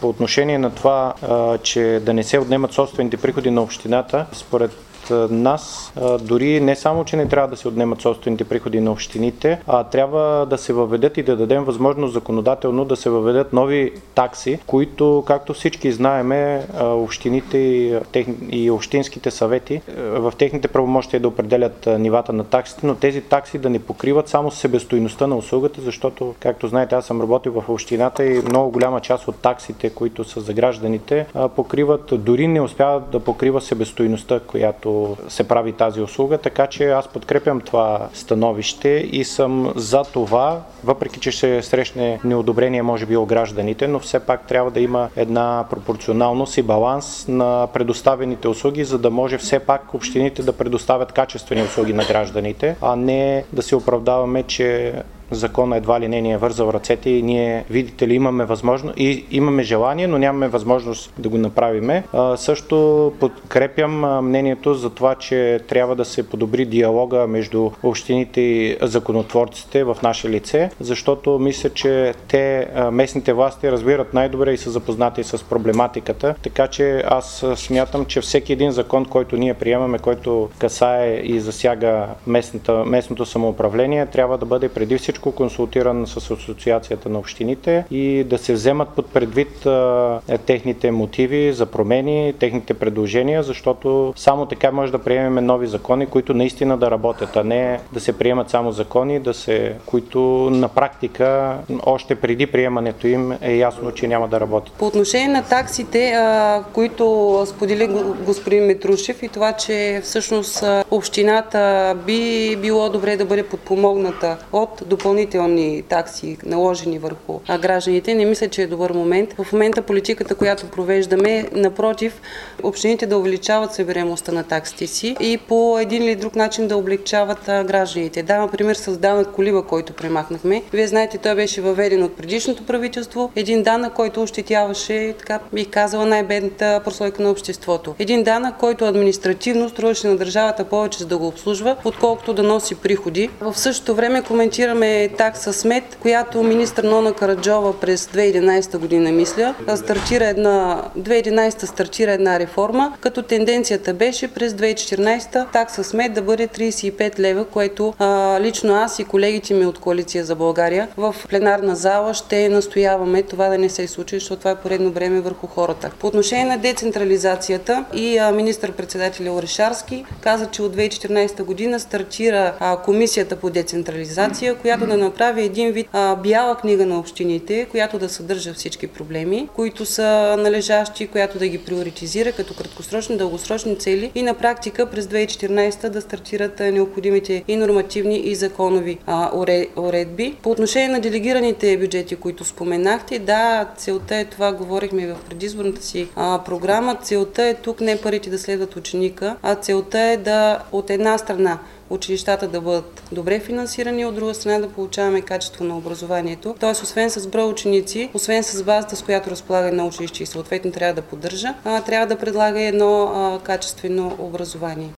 По отношение на това, че да не се отнемат собствените приходи на общината, според нас, дори не само, че не трябва да се отнемат собствените приходи на общините, а трябва да се въведат и да дадем възможност законодателно да се въведат нови такси, които, както всички знаеме, общините и общинските съвети в техните правомощия да определят нивата на таксите, но тези такси да не покриват само себестойността на услугата, защото, както знаете, аз съм работил в общината и много голяма част от таксите, които са за гражданите, покриват, дори не успяват да покрива себестойността, която се прави тази услуга, така че аз подкрепям това становище и съм за това, въпреки че ще срещне неодобрение може би от гражданите, но все пак трябва да има една пропорционалност и баланс на предоставените услуги, за да може все пак общините да предоставят качествени услуги на гражданите, а не да се оправдаваме, че закона едва ли не ни е вързал ръцете и ние, видите ли, имаме възможност и имаме желание, но нямаме възможност да го направиме. Също подкрепям мнението за това, че трябва да се подобри диалога между общините и законотворците в наше лице, защото мисля, че местните власти разбират най-добре и са запознати с проблематиката, така че аз смятам, че всеки един закон, който ние приемаме, който касае и засяга местното самоуправление, трябва да бъде преди всичко консултиран с Асоциацията на общините и да се вземат под предвид техните мотиви за промени, техните предложения, защото само така може да приемем нови закони, които наистина да работят, а не да се приемат само закони, които на практика още преди приемането им е ясно, че няма да работят. По отношение на таксите, които сподели господин Митрушев и това, че всъщност общината би било добре да бъде подпомогната от допълнителни такси, наложени върху гражданите, не мисля, че е добър момент. В момента политиката, която провеждаме, напротив, общините да увеличават събираемостта на таксите си и по един или друг начин да облегчават гражданите. Давам пример с данък колиба, който премахнахме. Вие знаете, той беше въведен от предишното правителство. Един данък, който ощетяваше, така бих казала, най-бедната прослойка на обществото. Един данък, който административно струваше на държавата повече за да го обслужва, отколкото да носи приходи. В същото време коментираме такса смет, която министър Нона Караджова през 2011 година, мисля, стартира една реформа, като тенденцията беше през 2014 такса смет да бъде 35 лева, което лично аз и колегите ми от Коалиция за България в пленарна зала ще настояваме това да не се случи, защото това е поредно време върху хората. По отношение на децентрализацията и министър-председателя Орешарски каза, че от 2014 година стартира комисията по децентрализация, която да направи един вид бяла книга на общините, която да съдържа всички проблеми, които са належащи, която да ги приоритизира като краткосрочни, дългосрочни цели и на практика през 2014 да стартират необходимите и нормативни и законови уредби. По отношение на делегираните бюджети, които споменахте, да, целта е това, говорихме в предизборната си програма, целта е тук не парите да следват ученика, а целта е да от една страна училищата да бъдат добре финансирани, от друга страна да получаваме качество на образованието. Тоест, освен с брой ученици, освен с базата, с която разполага едно училище и съответно трябва да поддържа, трябва да предлага едно качествено образование.